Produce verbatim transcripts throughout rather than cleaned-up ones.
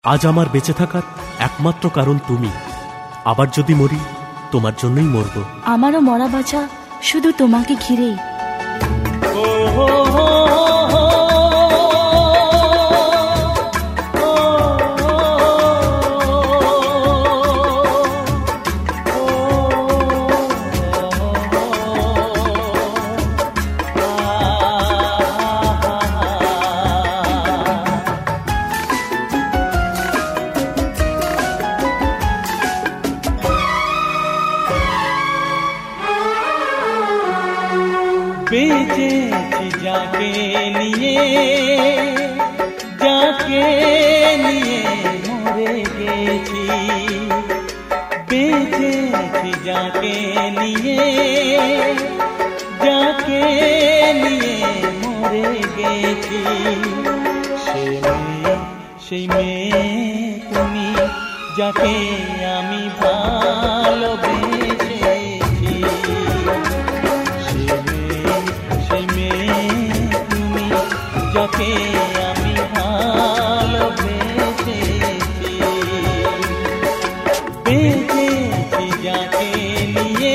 আজ আমার বেঁচে থাকার একমাত্র কারণ তুমি। আবার যদি মরি তোমার জন্যই মরব। আমারও মরা বাঁচা শুধু তোমাকে ঘিরেই। বেঁচেছি যাকে নিয়ে, যাকে নিয়ে মরে গেছি। বেঁচেছি যাকে নিয়ে, যাকে নিয়ে মরে গেছি। সে মেয়ে, সেই মেয়ে তুমি, যাকে আমি ভালোবেসেছি। যাকে আমি ভালোবেসেছি। বেঁচেছি যাকে নিয়ে,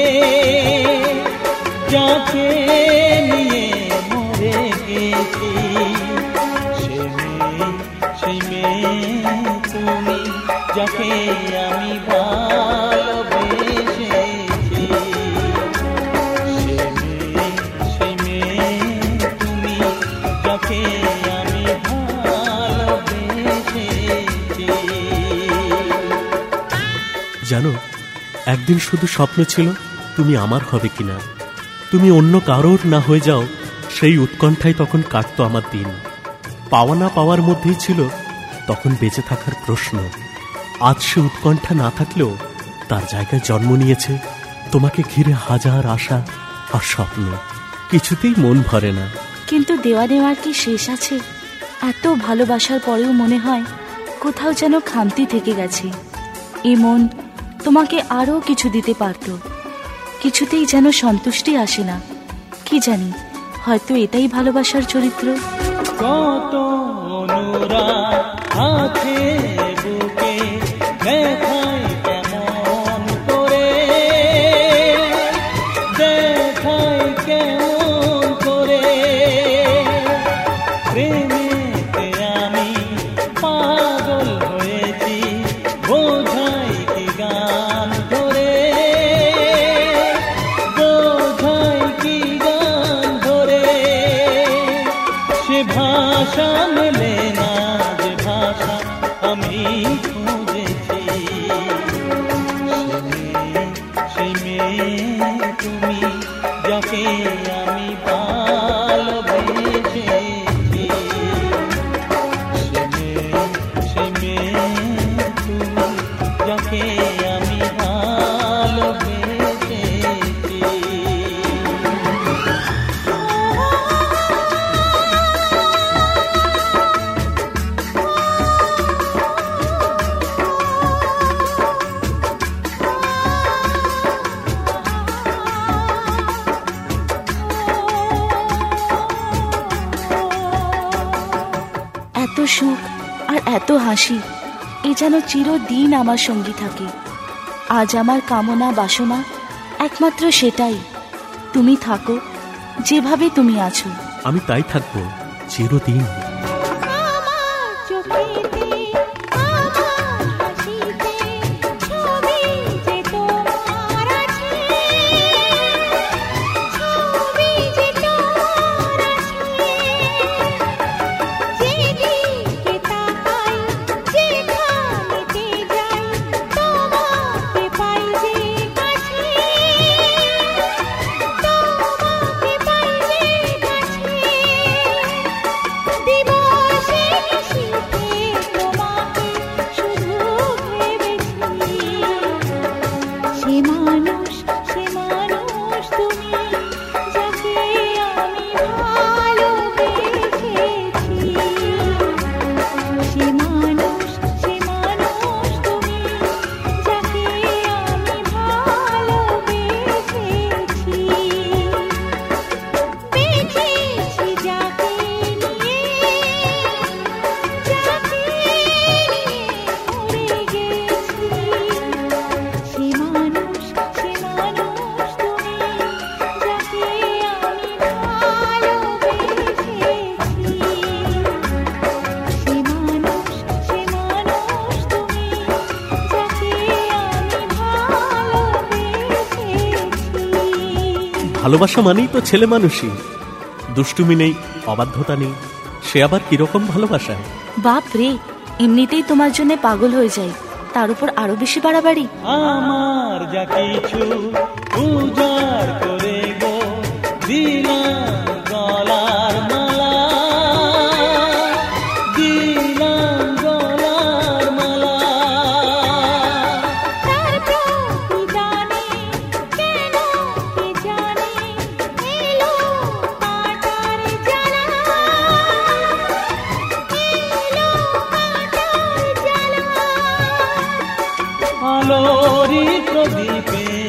যাকে নিয়ে মরে গেছি। সে মেয়ে, সেই মেয়ে তুমি, যাকে আমি ভালোবেসেছি। সে মেয়ে, সেই মেয়ে তুমি, যাকে আমি ভালোবেসেছি। জানো, একদিন শুধু স্বপ্ন ছিল তুমি আমার হবে কিনা, তুমি অন্য কারোর না হয়ে যাও, সেই উৎকণ্ঠায় তখন কাটতো আমার দিন। পাওয়া না পাওয়ার মধ্যেই ছিল তখন বেঁচে থাকার প্রশ্ন। আজ সে উৎকণ্ঠা না থাকলেও তার জায়গায় জন্ম নিয়েছে তোমাকে ঘিরে হাজার আশা আর স্বপ্ন। কিছুতেই মন ভরে না। কিন্তু দেওয়া নেওয়ার কি শেষ আছে? এত ভালোবাসার পরেও মনে হয় কোথাও যেন খামতি থেকে গেছে। এই মন তোমাকে আরো কিছু দিতে পারত, কিছুতেই যেন সন্তুষ্টি আসে না। কি জানি, হয়তো এটাই ভালোবাসার চরিত্র। কত অনুরাগ আছে বুকে, দেখাই কেমন করে, দেখাই কেমন করে। প্রেমেতে আমি পাগল হয়েছি, বোঝাই কি গান ধরে, বোঝাই কি গান ধরে। সে ভাষা মেলে না, যে ভাষা আমি খুঁজেছি। সেই মেয়ে তুমি, যাকে আমি ভালোবেসেছি। সে মেয়ে, সেই মেয়ে তুমি, যাকে আমি ভালোবেসেছি। এত সুখ আর এত হাসি, এ যেন চিরদিন আমার সঙ্গী থাকে। আজ আমার কামনা বাসনা একমাত্র সেটাই, তুমি থাকো যেভাবে তুমি আছো। আমি তাই থাকবো চিরদিন। দেব ভালোবাসা মানেই তো ছেলে মানুষই, দুষ্টুমি নেই, অবাধ্যতা নেই, সে আবার কিরকম ভালোবাসা? বাপ রে, এমনিতেই তোমার জন্য পাগল হয়ে যায়, তার উপর আরো বেশি বাড়াবাড়ি। আমার যা কিছু উজাড় করে গো দিলাম গলার মালা, দিলাম গলার মালা। আলোরি প্রদীপে